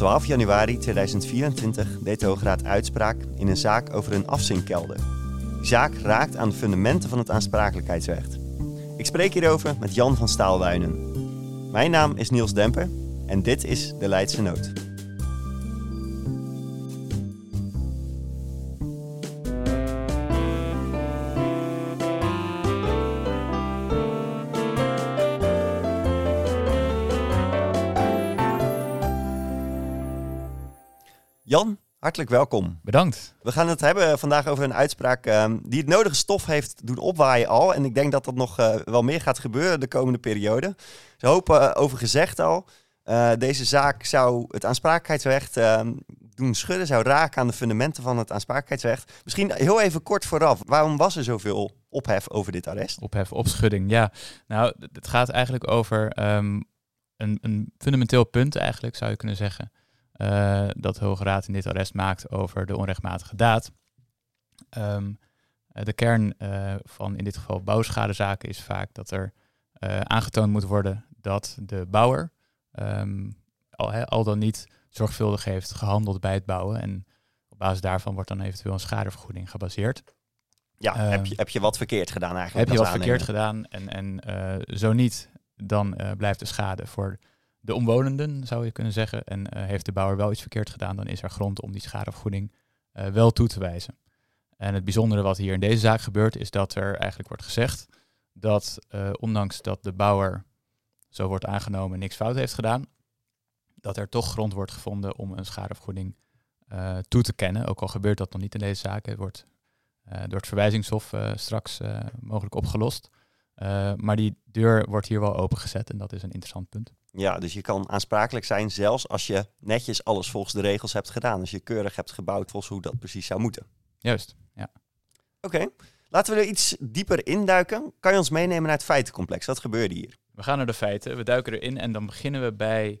12 januari 2024 deed de Hoge Raad uitspraak in een zaak over een afzinkkelder. Die zaak raakt aan de fundamenten van het aansprakelijkheidsrecht. Ik spreek hierover met Jan van Staalwijnen. Mijn naam is Niels Demper en dit is De Leidse Noot. Jan, hartelijk welkom. Bedankt. We gaan het hebben vandaag over een uitspraak die het nodige stof heeft doen opwaaien al. En ik denk dat dat nog wel meer gaat gebeuren de komende periode. Ze hopen over gezegd al. Deze zaak zou het aansprakelijkheidsrecht doen schudden, zou raken aan de fundamenten van het aansprakelijkheidsrecht. Misschien heel even kort vooraf. Waarom was er zoveel ophef over dit arrest? Ophef, opschudding, ja. Nou, het gaat eigenlijk over een fundamenteel punt eigenlijk, zou je kunnen zeggen. Dat de Hoge Raad in dit arrest maakt over de onrechtmatige daad. De kern van in dit geval bouwschadezaken is vaak dat er aangetoond moet worden dat de bouwer al dan niet zorgvuldig heeft gehandeld bij het bouwen. En op basis daarvan wordt dan eventueel een schadevergoeding gebaseerd. Ja, heb je wat verkeerd gedaan eigenlijk? Heb je wat verkeerd gedaan en zo niet, dan blijft de schade voor de omwonenden, zou je kunnen zeggen. En heeft de bouwer wel iets verkeerd gedaan, dan is er grond om die schadevergoeding wel toe te wijzen. En het bijzondere wat hier in deze zaak gebeurt, is dat er eigenlijk wordt gezegd dat ondanks dat de bouwer, zo wordt aangenomen, niks fout heeft gedaan, dat er toch grond wordt gevonden om een schadevergoeding toe te kennen. Ook al gebeurt dat nog niet in deze zaak. Het wordt door het verwijzingshof straks mogelijk opgelost. Maar die deur wordt hier wel opengezet en dat is een interessant punt. Ja, dus je kan aansprakelijk zijn zelfs als je netjes alles volgens de regels hebt gedaan. Als je keurig hebt gebouwd volgens hoe dat precies zou moeten. Juist, ja. Oké, laten we er iets dieper induiken. Kan je ons meenemen naar het feitencomplex? Wat gebeurde hier? We gaan naar de feiten, we duiken erin en dan beginnen we bij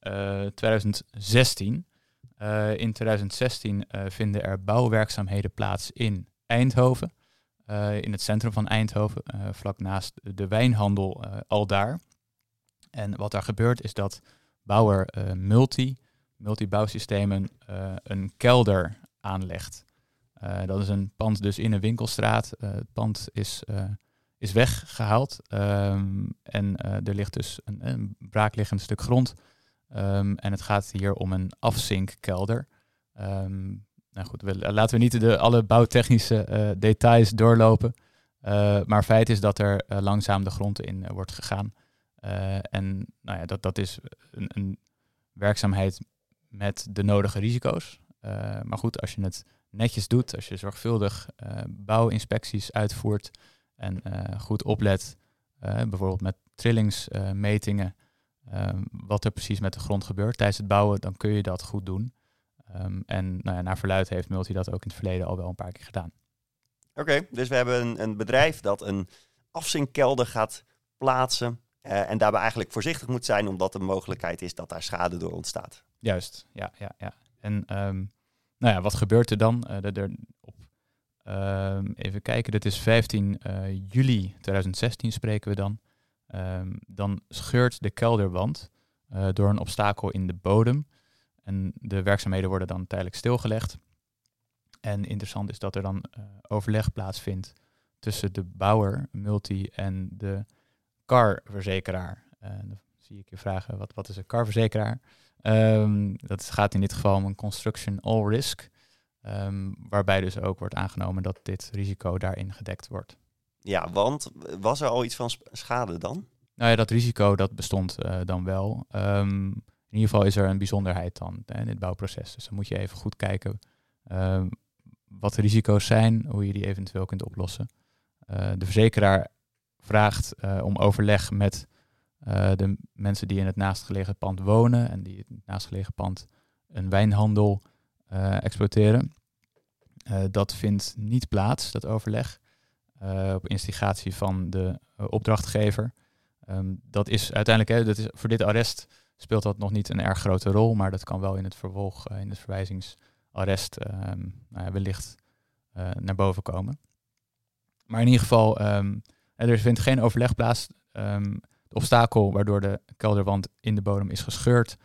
2016. In 2016 vinden er bouwwerkzaamheden plaats in Eindhoven. In het centrum van Eindhoven, vlak naast de wijnhandel aldaar. En wat daar gebeurt is dat bouwer Multi Bouwsystemen een kelder aanlegt. Dat is een pand dus in een winkelstraat. Het pand is weggehaald en er ligt dus een braakliggend stuk grond. En het gaat hier om een afzinkkelder. Nou goed, laten we niet alle bouwtechnische details doorlopen. Maar feit is dat er langzaam de grond in wordt gegaan. En nou ja, dat is een werkzaamheid met de nodige risico's. Maar goed, als je het netjes doet, als je zorgvuldig bouwinspecties uitvoert en goed oplet, bijvoorbeeld met trillingsmetingen, wat er precies met de grond gebeurt tijdens het bouwen, dan kun je dat goed doen. En nou ja, naar verluidt heeft Multi dat ook in het verleden al wel een paar keer gedaan. Oké, dus we hebben een bedrijf dat een afzinkkelder gaat plaatsen en daarbij eigenlijk voorzichtig moet zijn omdat er mogelijkheid is dat daar schade door ontstaat. Juist, ja. En nou ja, wat gebeurt er dan? Even kijken, dit is 15 juli 2016 spreken we dan. Dan scheurt de kelderwand door een obstakel in de bodem. En de werkzaamheden worden dan tijdelijk stilgelegd. En interessant is dat er dan overleg plaatsvindt tussen de bouwer, Multi, en de carverzekeraar. Dan zie ik je vragen, wat is een carverzekeraar? Dat gaat in dit geval om een construction all risk. Waarbij dus ook wordt aangenomen dat dit risico daarin gedekt wordt. Ja, want was er al iets van schade dan? Nou ja, dat risico dat bestond dan wel. In ieder geval is er een bijzonderheid dan in het bouwproces. Dus dan moet je even goed kijken wat de risico's zijn, hoe je die eventueel kunt oplossen. De verzekeraar vraagt om overleg met de mensen die in het naastgelegen pand wonen en die in het naastgelegen pand een wijnhandel exploiteren. Dat vindt niet plaats, dat overleg, op instigatie van de opdrachtgever. Dat is uiteindelijk, dat is, voor dit arrest speelt dat nog niet een erg grote rol, maar dat kan wel in het vervolg, in het verwijzingsarrest, wellicht naar boven komen. Maar in ieder geval, er vindt geen overleg plaats. Het obstakel waardoor de kelderwand in de bodem is gescheurd,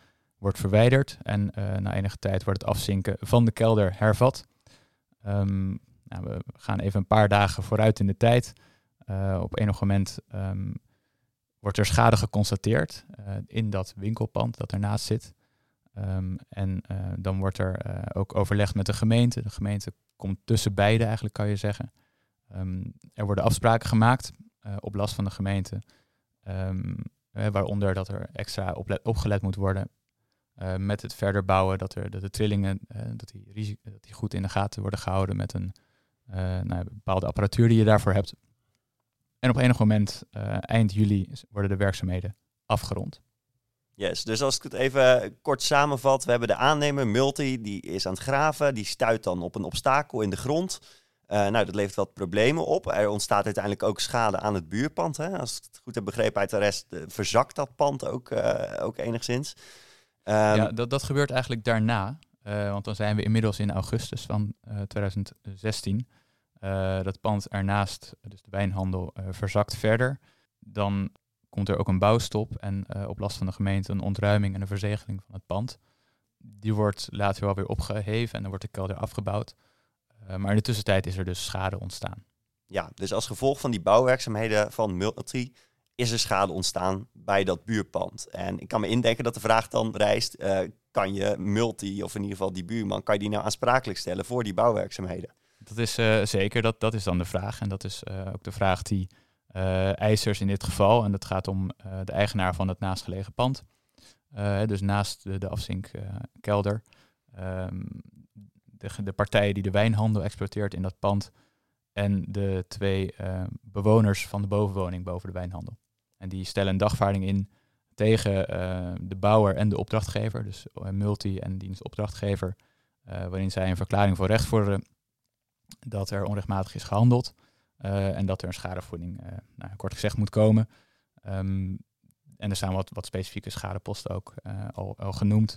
wordt verwijderd en na enige tijd wordt het afzinken van de kelder hervat. We gaan even een paar dagen vooruit in de tijd. Op enig moment wordt er schade geconstateerd in dat winkelpand dat ernaast zit. Dan wordt er ook overlegd met de gemeente. De gemeente komt tussen beide eigenlijk, kan je zeggen. Er worden afspraken gemaakt op last van de gemeente. Waaronder dat er extra opgelet moet worden met het verder bouwen. Dat de trillingen dat die goed in de gaten worden gehouden met een bepaalde apparatuur die je daarvoor hebt. En op enig moment, eind juli, worden de werkzaamheden afgerond. Yes, dus als ik het even kort samenvat. We hebben de aannemer, Multi, die is aan het graven. Die stuit dan op een obstakel in de grond. Dat levert wat problemen op. Er ontstaat uiteindelijk ook schade aan het buurpand. Hè? Als ik het goed heb begrepen uit de rest, verzakt dat pand ook enigszins. Dat gebeurt eigenlijk daarna. Want dan zijn we inmiddels in augustus van 2016. Dat pand ernaast, dus de wijnhandel, verzakt verder. Dan komt er ook een bouwstop en op last van de gemeente een ontruiming en een verzegeling van het pand. Die wordt later wel weer opgeheven en dan wordt de kelder afgebouwd. Maar in de tussentijd is er dus schade ontstaan. Ja, dus als gevolg van die bouwwerkzaamheden van Multi is er schade ontstaan bij dat buurpand. En ik kan me indenken dat de vraag dan rijst, kan je Multi, of in ieder geval die buurman, kan je die nou aansprakelijk stellen voor die bouwwerkzaamheden? Dat is zeker, dat is dan de vraag. En dat is ook de vraag die eisers in dit geval, en dat gaat om de eigenaar van het naastgelegen pand. Dus naast de afzinkkelder. De partij die de wijnhandel exploiteert in dat pand en de 2 bewoners van de bovenwoning boven de wijnhandel. En die stellen een dagvaarding in tegen de bouwer en de opdrachtgever, dus Multi en dienstopdrachtgever, waarin zij een verklaring voor recht vorderen dat er onrechtmatig is gehandeld en dat er een schadevergoeding, kort gezegd, moet komen. En er staan wat specifieke schadeposten ook al genoemd.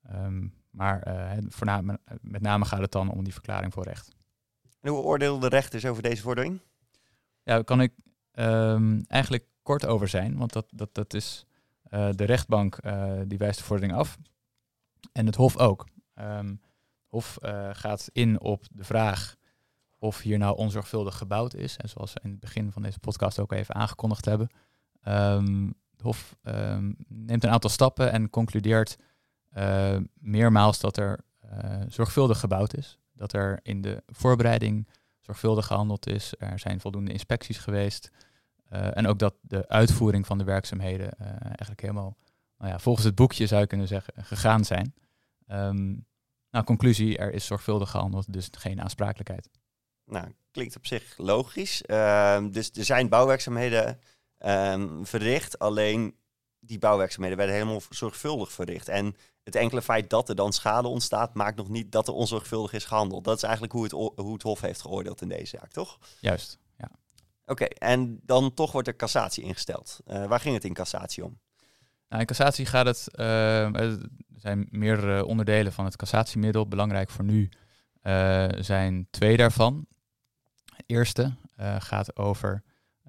Met name gaat het dan om die verklaring voor recht. En hoe oordeelden de rechters over deze vordering? Ja, daar kan ik eigenlijk kort over zijn, want dat is de rechtbank die wijst de vordering af. En het Hof ook. Hof gaat in op de vraag of hier nou onzorgvuldig gebouwd is. En zoals we in het begin van deze podcast ook even aangekondigd hebben. Het Hof neemt een aantal stappen en concludeert meermaals dat er zorgvuldig gebouwd is. Dat er in de voorbereiding zorgvuldig gehandeld is. Er zijn voldoende inspecties geweest. En ook dat de uitvoering van de werkzaamheden eigenlijk helemaal volgens het boekje, zou je kunnen zeggen, gegaan zijn. Conclusie, er is zorgvuldig gehandeld, dus geen aansprakelijkheid. Nou, klinkt op zich logisch. Dus er zijn bouwwerkzaamheden verricht, alleen die bouwwerkzaamheden werden helemaal zorgvuldig verricht. En het enkele feit dat er dan schade ontstaat, maakt nog niet dat er onzorgvuldig is gehandeld. Dat is eigenlijk hoe het Hof heeft geoordeeld in deze zaak, toch? Juist, ja. Oké, en dan toch wordt er cassatie ingesteld. Waar ging het in cassatie om? Nou, in cassatie gaat het... er zijn meerdere onderdelen van het cassatiemiddel. Belangrijk voor nu zijn 2 daarvan. Het eerste gaat over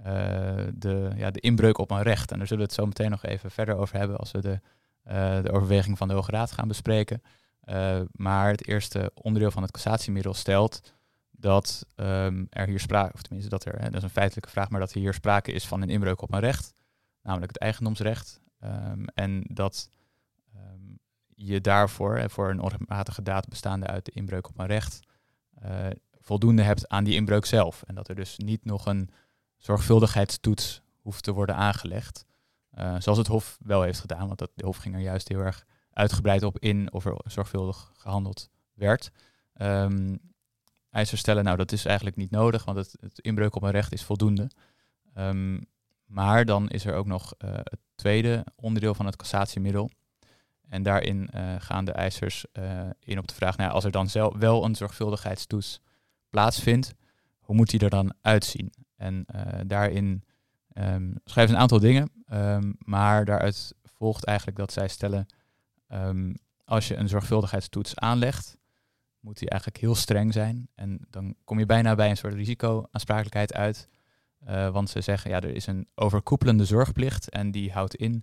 de inbreuk op een recht. En daar zullen we het zo meteen nog even verder over hebben als we de overweging van de Hoge Raad gaan bespreken. Maar het eerste onderdeel van het cassatiemiddel stelt dat er hier sprake, of tenminste dat er, dat is een feitelijke vraag, maar dat hier sprake is van een inbreuk op een recht, namelijk het eigendomsrecht. En dat je daarvoor, voor een onrechtmatige daad bestaande uit de inbreuk op een recht, voldoende hebt aan die inbreuk zelf. En dat er dus niet nog een zorgvuldigheidstoets hoeft te worden aangelegd. Zoals het Hof wel heeft gedaan, want de Hof ging er juist heel erg uitgebreid op in of er zorgvuldig gehandeld werd. Eisers stellen, dat is eigenlijk niet nodig, want het inbreuk op een recht is voldoende. Maar dan is er ook nog het tweede onderdeel van het cassatiemiddel. En daarin gaan de eisers in op de vraag, als er dan wel een zorgvuldigheidstoets plaatsvindt, hoe moet die er dan uitzien? En daarin schrijven ze een aantal dingen, maar daaruit volgt eigenlijk dat zij stellen, als je een zorgvuldigheidstoets aanlegt, moet die eigenlijk heel streng zijn. En dan kom je bijna bij een soort risicoaansprakelijkheid uit. Want ze zeggen, er is een overkoepelende zorgplicht en die houdt in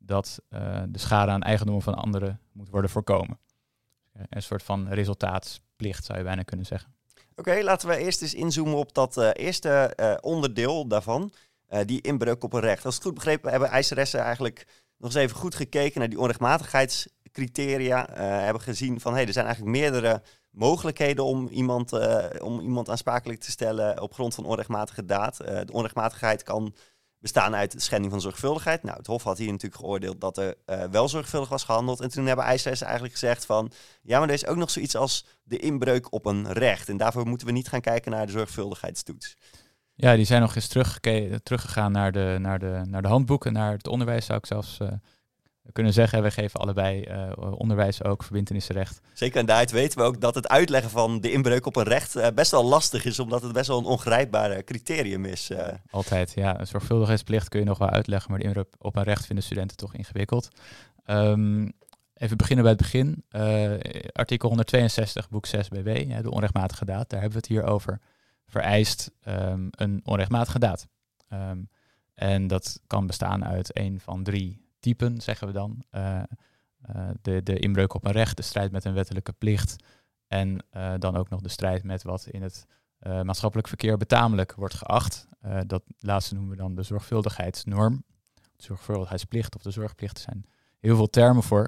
dat de schade aan eigendommen van anderen moet worden voorkomen. Een soort van resultaatsplicht zou je bijna kunnen zeggen. Oké, laten we eerst eens inzoomen op dat eerste onderdeel daarvan. Die inbreuk op een recht. Als ik het goed begrepen hebben eiseressen eigenlijk nog eens even goed gekeken naar die onrechtmatigheidscriteria. Hebben gezien van er zijn eigenlijk meerdere mogelijkheden om iemand aansprakelijk te stellen op grond van onrechtmatige daad. De onrechtmatigheid kan bestaan uit schending van zorgvuldigheid. Nou, het Hof had hier natuurlijk geoordeeld dat er wel zorgvuldig was gehandeld. En toen hebben eiseressen eigenlijk gezegd van ja, maar er is ook nog zoiets als de inbreuk op een recht. En daarvoor moeten we niet gaan kijken naar de zorgvuldigheidstoets. Ja, die zijn nog eens teruggegaan naar de handboeken, naar het onderwijs zou ik zelfs kunnen zeggen. We geven allebei onderwijs ook, verbintenissenrecht. Zeker, en daaruit weten we ook dat het uitleggen van de inbreuk op een recht best wel lastig is, omdat het best wel een ongrijpbaar criterium is. Altijd, ja. Een zorgvuldigheidsplicht kun je nog wel uitleggen, maar de inbreuk op een recht vinden studenten toch ingewikkeld. Even beginnen bij het begin. Artikel 162, boek 6 BW, de onrechtmatige daad, daar hebben we het hier over. Vereist een onrechtmatige daad. En dat kan bestaan uit een van 3 typen, zeggen we dan. De inbreuk op een recht, de strijd met een wettelijke plicht en dan ook nog de strijd met wat in het maatschappelijk verkeer betamelijk wordt geacht. Dat laatste noemen we dan de zorgvuldigheidsnorm. De zorgvuldigheidsplicht of de zorgplicht, er zijn heel veel termen voor.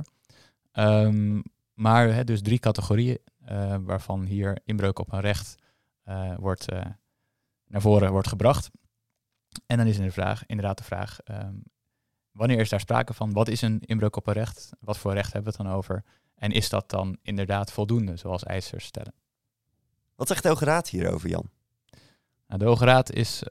Maar dus 3 categorieën waarvan hier inbreuk op een recht naar voren wordt gebracht. En dan is inderdaad de vraag, wanneer is daar sprake van? Wat is een inbreuk op een recht? Wat voor recht hebben we het dan over? En is dat dan inderdaad voldoende, zoals eisers stellen? Wat zegt de Hoge Raad hierover, Jan? Nou, de Hoge Raad is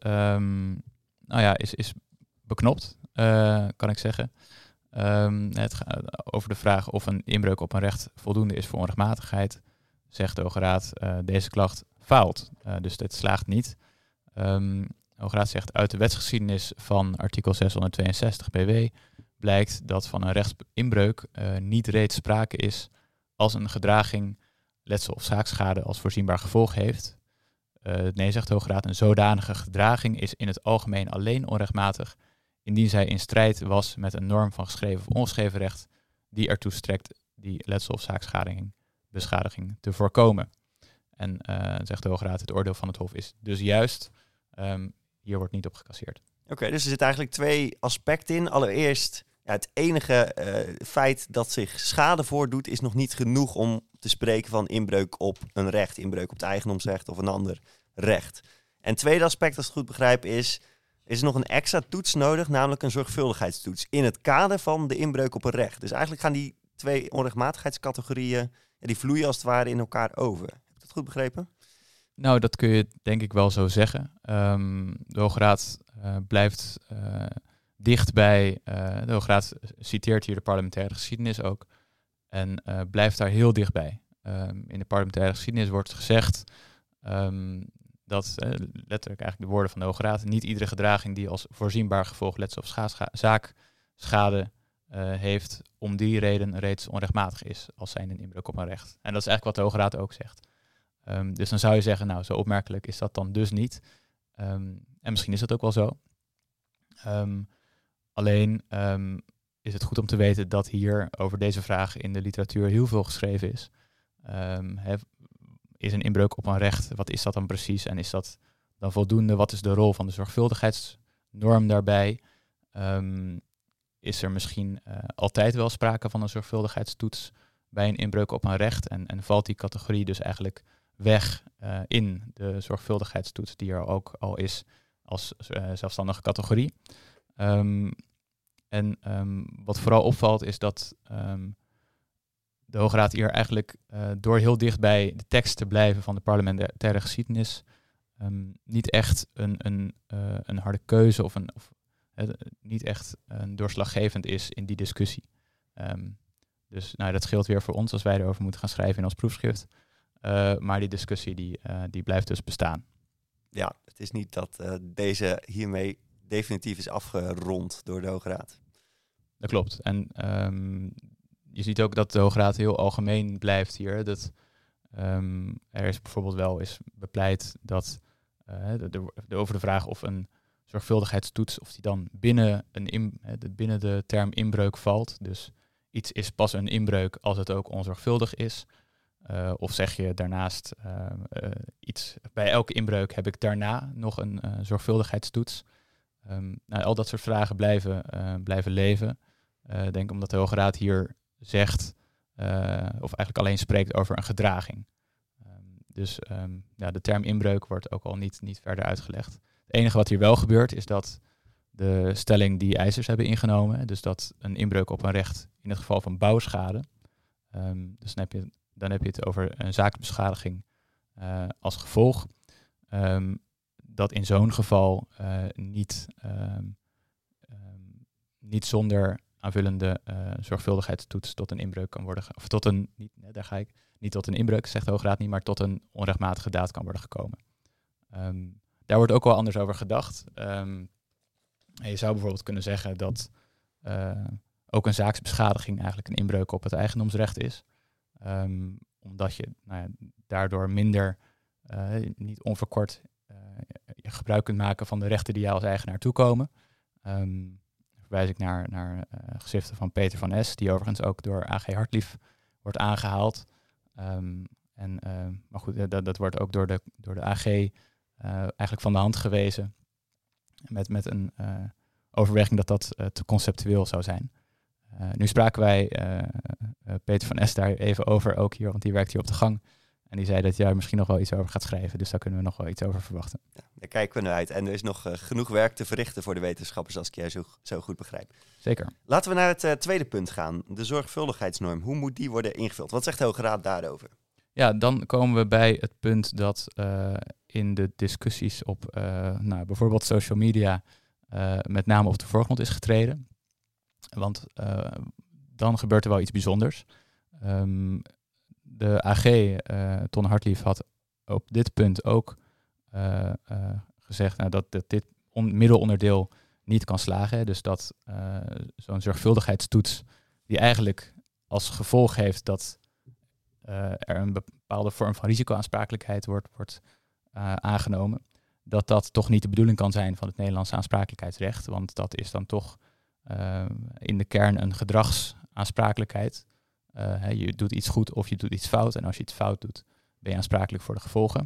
beknopt, kan ik zeggen. Het gaat over de vraag of een inbreuk op een recht voldoende is voor onrechtmatigheid. Zegt de Hoge Raad, deze klacht faalt. Dus dit slaagt niet. De Hoge Raad zegt uit de wetsgeschiedenis van artikel 662 BW blijkt dat van een rechtsinbreuk niet reeds sprake is als een gedraging letsel of zaakschade als voorzienbaar gevolg heeft. Nee, zegt de Hoge Raad, een zodanige gedraging is in het algemeen alleen onrechtmatig indien zij in strijd was met een norm van geschreven of ongeschreven recht die ertoe strekt die letsel of zaakbeschadiging te voorkomen. En zegt de Hoge Raad, het oordeel van het Hof is dus juist. Hier wordt niet op gecasseerd. Oké, dus er zitten eigenlijk 2 aspecten in. Allereerst, het enige feit dat zich schade voordoet is nog niet genoeg om te spreken van inbreuk op een recht. Inbreuk op het eigendomsrecht of een ander recht. En het tweede aspect, als ik het goed begrijp, is er nog een extra toets nodig, namelijk een zorgvuldigheidstoets. In het kader van de inbreuk op een recht. Dus eigenlijk gaan die 2 onrechtmatigheidscategorieën, die vloeien als het ware in elkaar over. Heb ik dat goed begrepen? Nou, dat kun je denk ik wel zo zeggen. De Hoge Raad blijft dicht bij... de Hoge Raad citeert hier de parlementaire geschiedenis ook. En blijft daar heel dichtbij. In de parlementaire geschiedenis wordt gezegd dat, letterlijk eigenlijk de woorden van de Hoge Raad, niet iedere gedraging die als voorzienbaar gevolg letsel of zaakschade heeft, om die reden reeds onrechtmatig is als zijnde een inbreuk op een recht. En dat is eigenlijk wat de Hoge Raad ook zegt. Dus dan zou je zeggen, nou, zo opmerkelijk is dat dan dus niet. En misschien is dat ook wel zo. Alleen is het goed om te weten dat hier over deze vraag in de literatuur heel veel geschreven is. Is een inbreuk op een recht, wat is dat dan precies? En is dat dan voldoende? Wat is de rol van de zorgvuldigheidsnorm daarbij? Is er misschien altijd wel sprake van een zorgvuldigheidstoets bij een inbreuk op een recht? En valt die categorie dus eigenlijk weg in de zorgvuldigheidstoets die er ook al is als zelfstandige categorie? Wat vooral opvalt is dat de Hoge Raad hier eigenlijk door heel dicht bij de tekst te blijven van de parlementaire geschiedenis niet echt een harde keuze of niet echt doorslaggevend is in die discussie. Dus dat scheelt weer voor ons als wij erover moeten gaan schrijven in ons proefschrift. Maar die discussie die blijft dus bestaan. Ja, het is niet dat deze hiermee definitief is afgerond door de Hoge Raad. Dat klopt. En je ziet ook dat de Hoge Raad heel algemeen blijft hier. Dat er is bijvoorbeeld wel eens bepleit dat over de vraag of een zorgvuldigheidstoets, of die dan binnen de term inbreuk valt. Dus iets is pas een inbreuk als het ook onzorgvuldig is. Of zeg je daarnaast bij elke inbreuk heb ik daarna nog een zorgvuldigheidstoets. Al dat soort vragen blijven leven. Denk omdat de Hoge Raad hier zegt, of eigenlijk alleen spreekt over een gedraging. De term inbreuk wordt ook al niet verder uitgelegd. Het enige wat hier wel gebeurt is dat de stelling die eisers hebben ingenomen, dus dat een inbreuk op een recht in het geval van bouwschade, dus dan heb je het over een zaakbeschadiging als gevolg, dat in zo'n geval niet zonder aanvullende zorgvuldigheidstoets tot een inbreuk kan worden, niet tot een inbreuk, zegt de Hoge Raad niet, maar tot een onrechtmatige daad kan worden gekomen. Daar wordt ook wel anders over gedacht. Je zou bijvoorbeeld kunnen zeggen dat ook een zaaksbeschadiging eigenlijk een inbreuk op het eigendomsrecht is. Omdat je daardoor minder, niet onverkort, je gebruik kunt maken van de rechten die jou als eigenaar toekomen. Verwijs ik naar geschriften van Peter van S, die overigens ook door AG Hartlief wordt aangehaald. Maar goed, dat wordt ook door de AG eigenlijk van de hand gewezen. Met een overweging dat te conceptueel zou zijn. Nu spraken wij Peter van S daar even over, ook hier, want die werkt hier op de gang. En die zei dat hij misschien nog wel iets over gaat schrijven. Dus daar kunnen we nog wel iets over verwachten. Ja, daar kijken we naar uit. En er is nog genoeg werk te verrichten voor de wetenschappers, als ik jij zo goed begrijp. Zeker. Laten we naar het tweede punt gaan. De zorgvuldigheidsnorm. Hoe moet die worden ingevuld? Wat zegt de Hoge Raad daarover? Ja, dan komen we bij het punt dat in de discussies op bijvoorbeeld social media met name op de voorgrond is getreden. Want dan gebeurt er wel iets bijzonders. De AG, Ton Hartlief, had op dit punt ook gezegd dat dit middelonderdeel niet kan slagen. Dus dat zo'n zorgvuldigheidstoets, die eigenlijk als gevolg heeft dat er een bepaalde vorm van risicoaansprakelijkheid wordt aangenomen, dat toch niet de bedoeling kan zijn van het Nederlandse aansprakelijkheidsrecht. Want dat is dan toch in de kern een gedragsaansprakelijkheid. Je doet iets goed of je doet iets fout. En als je iets fout doet, ben je aansprakelijk voor de gevolgen.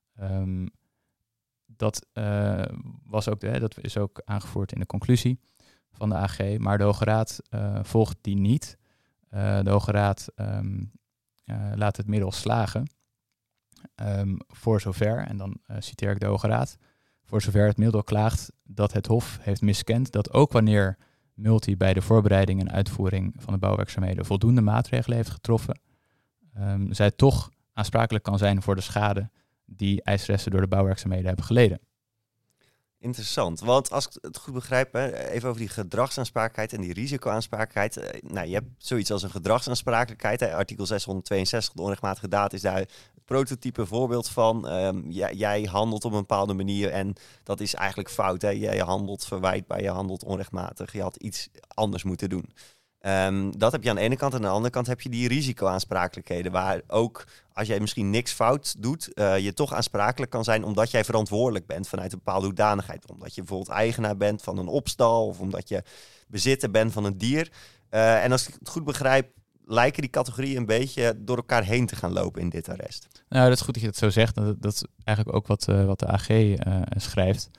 Dat is ook aangevoerd in de conclusie van de AG. Maar de Hoge Raad volgt die niet. De Hoge Raad laat het middel slagen. Voor zover, en dan citeer ik de Hoge Raad, voor zover het middel klaagt dat het Hof heeft miskend dat ook wanneer Multi bij de voorbereiding en uitvoering van de bouwwerkzaamheden voldoende maatregelen heeft getroffen, zij toch aansprakelijk kan zijn voor de schade die eiseressen door de bouwwerkzaamheden hebben geleden. Interessant, want als ik het goed begrijp, even over die gedragsaansprakelijkheid en die risicoaansprakelijkheid. Je hebt zoiets als een gedragsaansprakelijkheid. Artikel 662, de onrechtmatige daad, is daar het prototype voorbeeld van. Jij handelt op een bepaalde manier en dat is eigenlijk fout. Hè? Jij handelt verwijtbaar, je handelt onrechtmatig. Je had iets anders moeten doen. Dat heb je aan de ene kant. En aan de andere kant heb je die risicoaansprakelijkheden, waar ook als jij misschien niks fout doet, je toch aansprakelijk kan zijn omdat jij verantwoordelijk bent vanuit een bepaalde hoedanigheid. Omdat je bijvoorbeeld eigenaar bent van een opstal of omdat je bezitter bent van een dier. En als ik het goed begrijp, lijken die categorieën een beetje door elkaar heen te gaan lopen in dit arrest. Nou, dat is goed dat je dat zo zegt. Dat is eigenlijk ook wat de AG schrijft.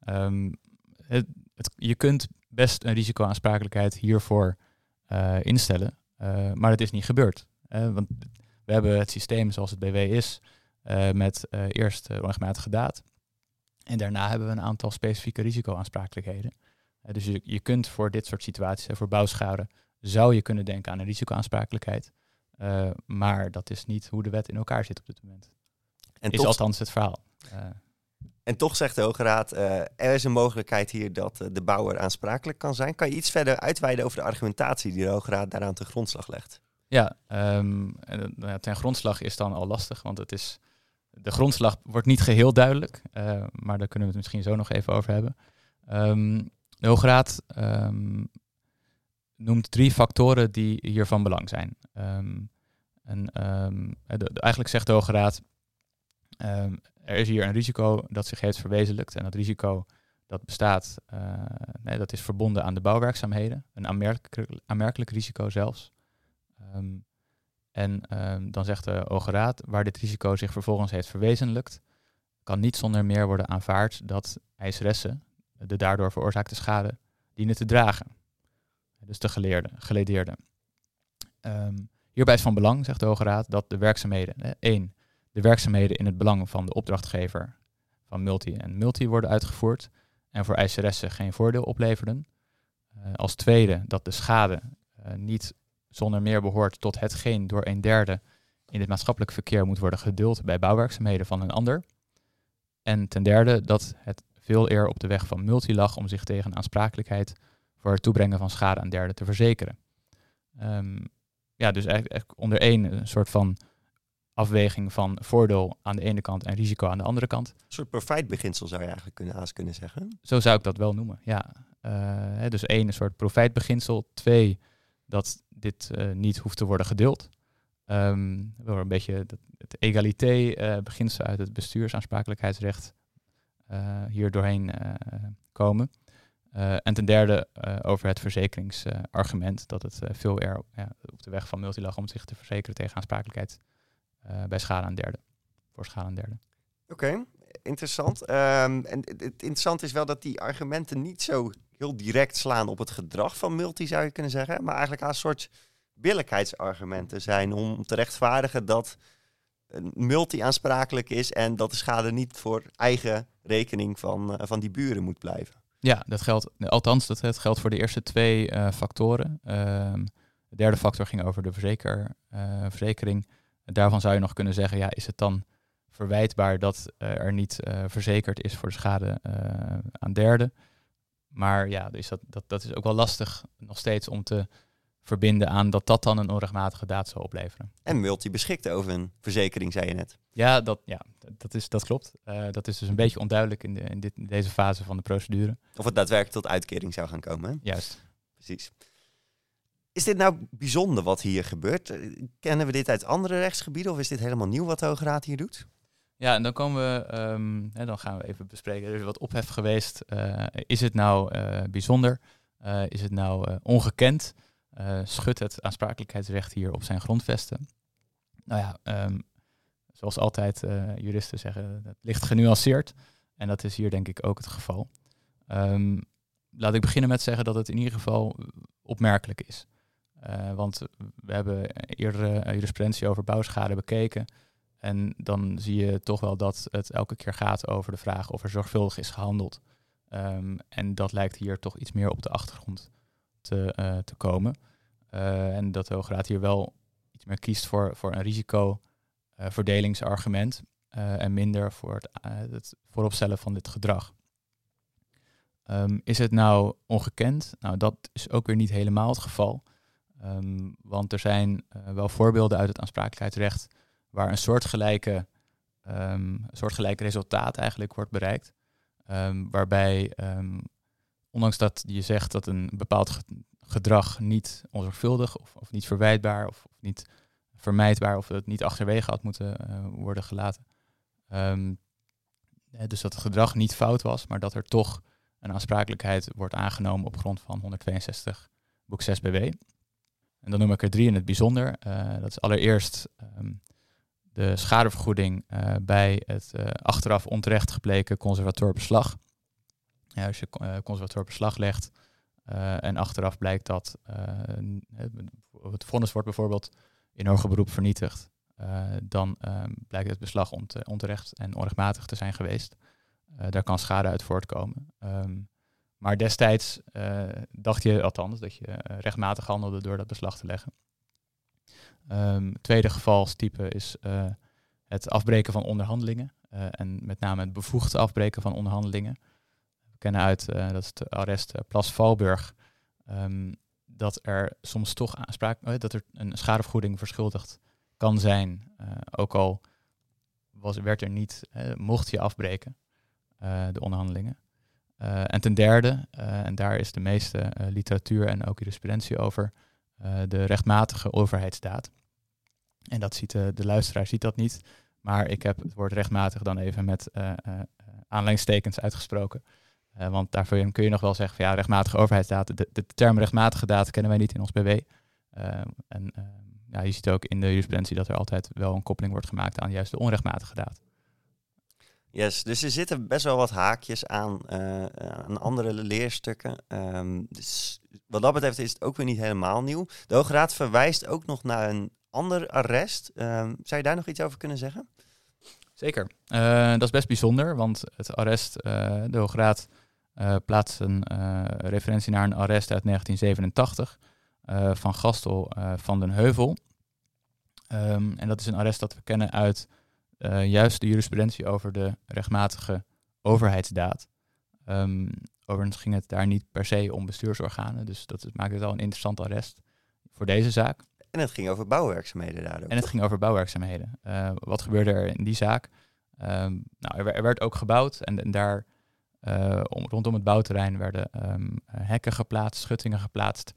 Je kunt best een risicoaansprakelijkheid hiervoor instellen, maar dat is niet gebeurd. Want we hebben het systeem zoals het BW is, met eerst onrechtmatige daad. En daarna hebben we een aantal specifieke risicoaansprakelijkheden. Dus je kunt voor dit soort situaties, voor bouwschade, zou je kunnen denken aan een risicoaansprakelijkheid. Maar dat is niet hoe de wet in elkaar zit op dit moment. En is althans het verhaal. En toch zegt de Hoge Raad, er is een mogelijkheid hier dat de bouwer aansprakelijk kan zijn. Kan je iets verder uitweiden over de argumentatie die de Hoge Raad daaraan ten grondslag legt? Ja, ten grondslag is dan al lastig, want de grondslag wordt niet geheel duidelijk. Maar daar kunnen we het misschien zo nog even over hebben. De Hoge Raad noemt 3 factoren die hier van belang zijn. Eigenlijk zegt de Hoge Raad, er is hier een risico dat zich heeft verwezenlijkt. En dat risico dat bestaat, dat is verbonden aan de bouwwerkzaamheden. Een aanmerkelijk risico zelfs. Dan zegt de Hoge Raad, waar dit risico zich vervolgens heeft verwezenlijkt, kan niet zonder meer worden aanvaard dat eiseressen de daardoor veroorzaakte schade dienen te dragen. Dus de geledeerde. Hierbij is van belang, zegt de Hoge Raad, dat de werkzaamheden, de werkzaamheden in het belang van de opdrachtgever van multi en multi worden uitgevoerd en voor eiseressen geen voordeel opleverden. Als tweede, dat de schade niet zonder meer behoort tot hetgeen door een derde in het maatschappelijk verkeer moet worden geduld bij bouwwerkzaamheden van een ander. En ten derde, dat het veel eer op de weg van multi lag om zich tegen aansprakelijkheid voor het toebrengen van schade aan derden te verzekeren. Dus eigenlijk onder één een soort van afweging van voordeel aan de ene kant en risico aan de andere kant. Een soort profijtbeginsel zou je eigenlijk kunnen zeggen. Zo zou ik dat wel noemen, ja. Dus één, een soort profijtbeginsel. Twee, dat dit niet hoeft te worden gedeeld. Door een beetje het egalité-beginsel uit het bestuursaansprakelijkheidsrecht hier doorheen komen. En ten derde over het verzekeringsargument dat het veel eer op de weg van multi lag om zich te verzekeren tegen aansprakelijkheid bij schade aan derden. Voor schade aan derden. Oké, interessant. En het interessante is wel dat die argumenten niet zo heel direct slaan op het gedrag van multi, zou je kunnen zeggen. Maar eigenlijk aan een soort billijkheidsargumenten zijn om te rechtvaardigen dat multi aansprakelijk is en dat de schade niet voor eigen rekening van die buren moet blijven. Ja, dat geldt. Althans, dat geldt voor de eerste twee factoren. De derde factor ging over de verzekering. Daarvan zou je nog kunnen zeggen, ja, is het dan verwijtbaar dat er niet verzekerd is voor de schade aan derden? Maar ja, dus dat is ook wel lastig nog steeds om te verbinden aan dat dan een onrechtmatige daad zou opleveren. En multi beschikt over een verzekering, zei je net. Ja, dat klopt. Dat is dus een beetje onduidelijk in deze fase van de procedure. Of het daadwerkelijk tot uitkering zou gaan komen. Hè? Juist. Precies. Is dit nou bijzonder wat hier gebeurt? Kennen we dit uit andere rechtsgebieden of is dit helemaal nieuw wat de Hoge Raad hier doet? Ja, en dan komen we, dan gaan we even bespreken. Er is wat ophef geweest. Is het nou bijzonder? Is het nou ongekend? Schudt het aansprakelijkheidsrecht hier op zijn grondvesten? Nou ja, zoals altijd juristen zeggen, het ligt genuanceerd. En dat is hier denk ik ook het geval. Laat ik beginnen met zeggen dat het in ieder geval opmerkelijk is. Want we hebben eerder jurisprudentie over bouwschade bekeken. En dan zie je toch wel dat het elke keer gaat over de vraag of er zorgvuldig is gehandeld. En dat lijkt hier toch iets meer op de achtergrond te komen. En dat de Hoge Raad hier wel iets meer kiest voor een risicoverdelingsargument en minder voor het vooropstellen van dit gedrag. Is het nou ongekend? Nou, dat is ook weer niet helemaal het geval. Want er zijn wel voorbeelden uit het aansprakelijkheidsrecht waar een soortgelijke resultaat eigenlijk wordt bereikt. Waarbij, ondanks dat je zegt dat een bepaald gedrag niet onzorgvuldig of niet verwijtbaar of niet vermijdbaar of het niet achterwege had moeten worden gelaten. Dus dat het gedrag niet fout was, maar dat er toch een aansprakelijkheid wordt aangenomen op grond van 162 boek 6 BW. En dan noem ik er 3 in het bijzonder. Dat is allereerst de schadevergoeding bij het achteraf onterecht gebleken conservateur beslag. Ja, als je conservateur beslag legt en achteraf blijkt dat het vonnis wordt bijvoorbeeld in hoger beroep vernietigd, dan blijkt het beslag onterecht en onrechtmatig te zijn geweest. Daar kan schade uit voortkomen. Maar destijds dacht je althans dat je rechtmatig handelde door dat beslag te leggen. Tweede gevalstype is het afbreken van onderhandelingen. En met name het bevoegd afbreken van onderhandelingen. We kennen uit, dat is het arrest Plas-Valburg, dat er soms toch dat er een schadevergoeding verschuldigd kan zijn. Ook al werd er niet, mocht je afbreken, de onderhandelingen. En ten derde, en daar is de meeste literatuur en ook jurisprudentie over, de rechtmatige overheidsdaad. En dat ziet de luisteraar ziet dat niet, maar ik heb het woord rechtmatig dan even met aanleidingstekens uitgesproken. Want daarvoor kun je nog wel zeggen van rechtmatige overheidsdaad. De term rechtmatige daad kennen wij niet in ons BW. Je ziet ook in de jurisprudentie dat er altijd wel een koppeling wordt gemaakt aan juist de onrechtmatige daad. Yes, dus er zitten best wel wat haakjes aan andere leerstukken. Dus wat dat betreft is het ook weer niet helemaal nieuw. De Hoge Raad verwijst ook nog naar een ander arrest. Zou je daar nog iets over kunnen zeggen? Zeker. Dat is best bijzonder, want het arrest, de Hoge Raad plaatst een referentie naar een arrest uit 1987 van Gastel van den Heuvel. En dat is een arrest dat we kennen uit juist de jurisprudentie over de rechtmatige overheidsdaad. Overigens ging het daar niet per se om bestuursorganen, dus dat maakt het al een interessant arrest voor deze zaak. En het ging over bouwwerkzaamheden daardoor. En het ging over bouwwerkzaamheden. Wat gebeurde er in die zaak? Er werd ook gebouwd en daar rondom het bouwterrein werden hekken geplaatst, schuttingen geplaatst.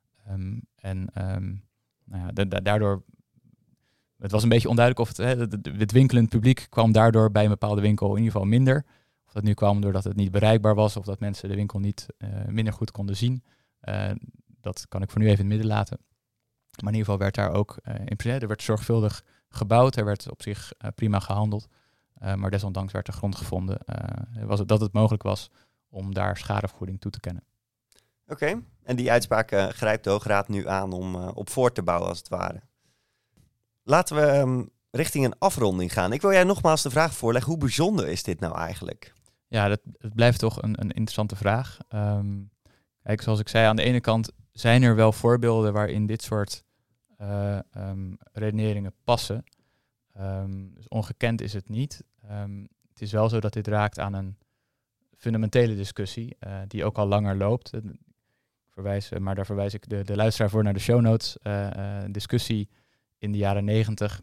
Daardoor, het was een beetje onduidelijk of het winkelend publiek kwam daardoor bij een bepaalde winkel in ieder geval minder. Of dat nu kwam doordat het niet bereikbaar was of dat mensen de winkel niet minder goed konden zien. Dat kan ik voor nu even in het midden laten. Maar in ieder geval werd daar ook er werd zorgvuldig gebouwd. Er werd op zich prima gehandeld. Maar desondanks werd de grond gevonden dat het mogelijk was om daar schadevergoeding toe te kennen. Oké. En die uitspraak grijpt de Hoge Raad nu aan om op voort te bouwen als het ware. Laten we richting een afronding gaan. Ik wil jij nogmaals de vraag voorleggen. Hoe bijzonder is dit nou eigenlijk? Ja, het blijft toch een interessante vraag. Kijk, zoals ik zei, aan de ene kant zijn er wel voorbeelden waarin dit soort redeneringen passen. Dus ongekend is het niet. Het is wel zo dat dit raakt aan een fundamentele discussie die ook al langer loopt. Maar daar verwijs ik de luisteraar voor naar de show notes. Discussie in de jaren 90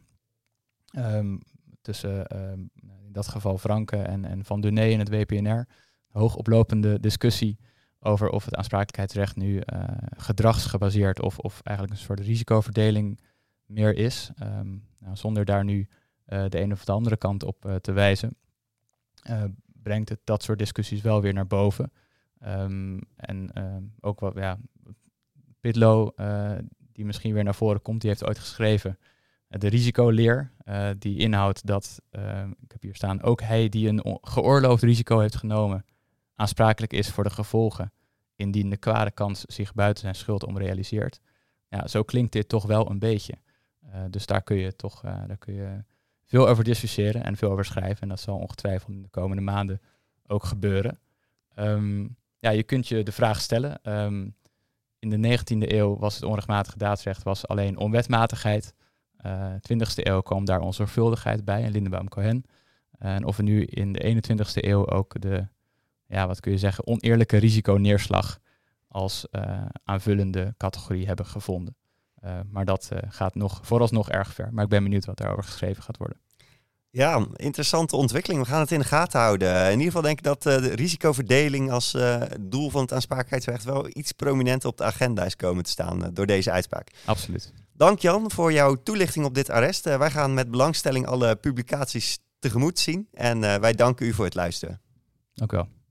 tussen in dat geval Franke en Van Dunay in het WPNR. Hoogoplopende discussie over of het aansprakelijkheidsrecht nu gedragsgebaseerd of eigenlijk een soort risicoverdeling meer is. Zonder daar nu de ene of de andere kant op te wijzen, brengt het dat soort discussies wel weer naar boven. Ook wat, Pitlow, die misschien weer naar voren komt, die heeft ooit geschreven de risicoleer, die inhoudt dat, ik heb hier staan, ook hij die een geoorloofd risico heeft genomen, aansprakelijk is voor de gevolgen, indien de kwade kans zich buiten zijn schuld realiseert. Ja, zo klinkt dit toch wel een beetje. Dus daar kun je veel over discussiëren en veel over schrijven. En dat zal ongetwijfeld in de komende maanden ook gebeuren. Je kunt je de vraag stellen. In de 19e eeuw was het onrechtmatige daadsrecht alleen onwetmatigheid. 20e eeuw kwam daar onzorgvuldigheid bij en Lindenbaum-Cohen. En of we nu in de 21e eeuw ook de, oneerlijke risiconeerslag als aanvullende categorie hebben gevonden. Maar dat gaat vooralsnog erg ver. Maar ik ben benieuwd wat daarover geschreven gaat worden. Ja, interessante ontwikkeling. We gaan het in de gaten houden. In ieder geval denk ik dat de risicoverdeling als doel van het aansprakelijkheidsrecht wel iets prominenter op de agenda is komen te staan door deze uitspraak. Absoluut. Dank Jan voor jouw toelichting op dit arrest. Wij gaan met belangstelling alle publicaties tegemoet zien. En wij danken u voor het luisteren. Dank u wel.